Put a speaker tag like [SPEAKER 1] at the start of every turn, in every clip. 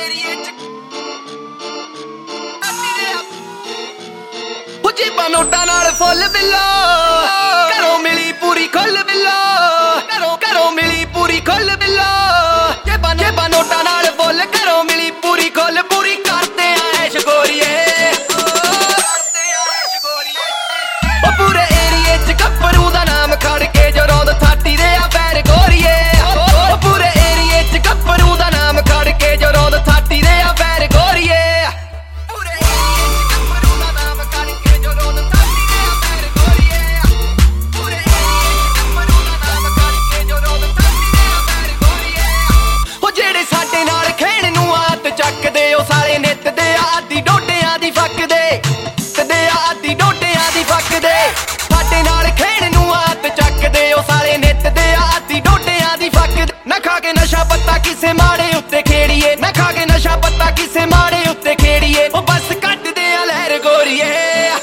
[SPEAKER 1] जेबां नोटां नाल फुल बिल्ला घरों मिली पूरी खुल बिल्ला घरों मिली पूरी खुल बिल्ला जेबां नोटां नाल फुल घरों मिली पूरी खुल पूरी करते ऐश गोरिए पूरे एरिए च गब्बरू दा नाम खड़ के जो रौंद थाटी दे आ पैर गोरिए पूरे एरिए च गब्बरू दा नाम खड़ के जो रौंद थाटी दे आ पैर गोरिए ਚੱਕਦੇ ਉਹ ਸਾਲੇ ਨਿੱਤ ਦੇ ਆਦੀ ਡੋਡਿਆਂ ਦੀ ਫੱਕਦੇ ਤੇ ਆਦੀ ਡੋਡਿਆਂ ਦੀ ਫੱਕਦੇ ਸਾਡੇ ਨਾਲ ਖੇਡ ਨੂੰ ਆਤ ਚੱਕਦੇ ਉਹ ਸਾਲੇ ਨਿੱਤ ਦੇ ਆਦੀ ਡੋਡਿਆਂ ਦੀ ਫੱਕਦੇ ਨਾ ਖਾ ਕੇ ਨਸ਼ਾ ਪੱਤਾ ਕਿਸੇ ਮਾੜੇ ਉੱਤੇ ਖੇੜੀਏ ਨਾ ਖਾ ਕੇ ਨਸ਼ਾ ਪੱਤਾ ਕਿਸੇ ਮਾੜੇ ਉੱਤੇ ਖੇੜੀਏ ਉਹ ਬਸ ਕੱਢਦੇ ਆ ਲਹਿਰ ਗੋਰੀਏ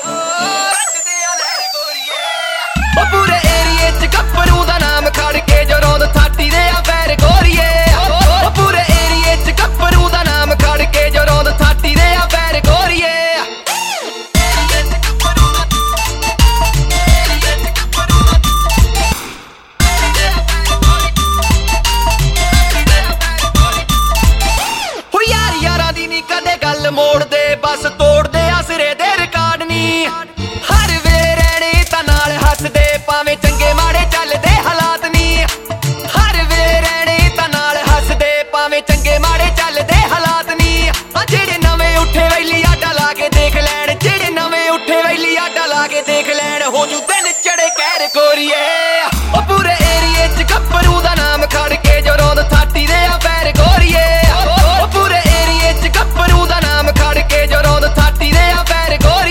[SPEAKER 1] ਉਹ ਪੂਰੇ ਏਰੀਏ ਚ ਗੱਭਰੂ ਦਾ ਨਾਮ ਖੜ ਕੇ ਜੋ ਰੌਂਦ ਥਾਟੀ ਦੇ ਆ ਪੈਰ ਗੋਰੀਏ ਉਹ ਪੂਰੇ ਏਰੀਏ ਚ ਗੱਭਰੂ ਦਾ ਨਾਮ ਖੜ ਕੇ ਜੋ ਰੌਂਦ ਥਾਟੀ ਦੇ ਆ ਪੈਰ ਗੋਰੀਏ ਹੋ ਯਾਰਾਂ ਦੀ ਨੀ ਕਦੇ ਗੱਲ ਮੋੜਦੇ ਬਸ ਤੋੜਦੇ ਆ ਸਿਰੇ ਦੇ ਰਿਕਾਰਡ ਨੀ ਹਰ ਵੇਲੇ ਰਹਿਣੇ ਤਾਂ ਨਾਲ ਹੱਸਦੇ ਭਾਵੇਂ ਚੰਗੇ ਮਾੜੇ ਚੱਲਦੇ ਹਾਲਾਤ ਨੀ ਹਰ ਵੇਲੇ ਰਹਿਣੇ ਤਾਂ ਨਾਲ ਹੱਸਦੇ ਭਾਵੇਂ ਚੰਗੇ ਮਾੜੇ ਚੱਲਦੇ ਹਾਲਾਤ ਨੀ ਆ ਜਿਹੜੇ ਨਵੇਂ ਉੱਠੇ ਵੈਲੀ ਆਡਾ ਲਾ ਕੇ ਦੇਖ ਲੈਣ ਜਿਹੜੇ ਨਵੇਂ ਉੱਠੇ ਵੈਲੀ ਆਡਾ ਲਾ ਕੇ ਦੇਖ ਲੈਣ ਹੋ ਜੂ ਦਿਨ ਚੜੇ ਕਹਿਰ ਗੋਰੀਏ ਉਹ ਪੂਰੇ ਏਰੀਏ ਚ ਗੱਭਰੂ ਦਾ ਨਾਮ ਖੜ ਕੇ ਜੋ ਰੌਂਦ ਥਾਟੀ ਦੇ ਆ ਪੈਰ ਗੋਰੀਏ ਉਹ ਪੂਰੇ ਏਰੀਏ ਚ ਗੱਭਰੂ ਦਾ ਨਾਮ ਖੜ ਕੇ ਜੋ ਰੌਂਦ ਥਾਟੀ ਦੇ ਆ ਪੈਰ ਗੋਰੀ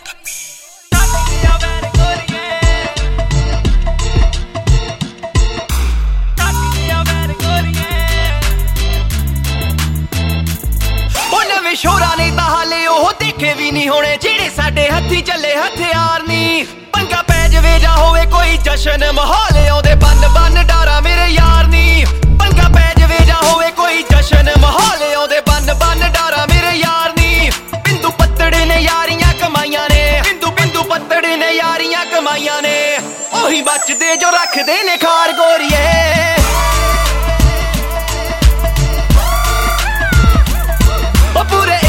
[SPEAKER 1] ਸ਼ੋਰਾਂ ਨੇ ਤਾਂ ਹਾਲੇ ਉਹ ਦੇਖੇ ਵੀ ਨਹੀਂ ਹੋਣੇ ਜਿਹੜੇ ਸਾਡੇ ਹੱਥੀ ਚੱਲੇ ਹਥਿਆਰ ਨੀ ਪੰਗਾ ਪੈ ਜਵੇ ਜਾਂ ਹੋਵੇ ਕੋਈ ਜਸ਼ਨ ਮਾਹੌਲ ਆਉਂਦੇ ਬੰਨ ਡਾਰਾ ਮੇਰੇ ਯਾਰ ਨੀ ਪੰਗਾ ਪੈ ਜਵੇ ਜਾਂ ਹੋਵੇ ਕੋਈ ਜਸ਼ਨ ਮਾਹੌਲ ਆਉਂਦੇ ਬੰਨ ਡਾਰਾ ਮੇਰੇ ਯਾਰ ਨੀ ਬਿੰਦੂ ਪੱਤੜੇ ਨੇ ਯਾਰੀਆਂ ਕਮਾਈਆਂ ਨੇ ਬਿੰਦੂ ਪੱਤੜੇ ਨੇ ਯਾਰੀਆਂ ਕਮਾਈਆਂ ਨੇ ਉਹੀ ਬਚਦੇ ਜੋ ਰੱਖਦੇ ਨੇ ਖਾਰ ਗੋਰੀਏ ਉਹ ਪੂਰੇ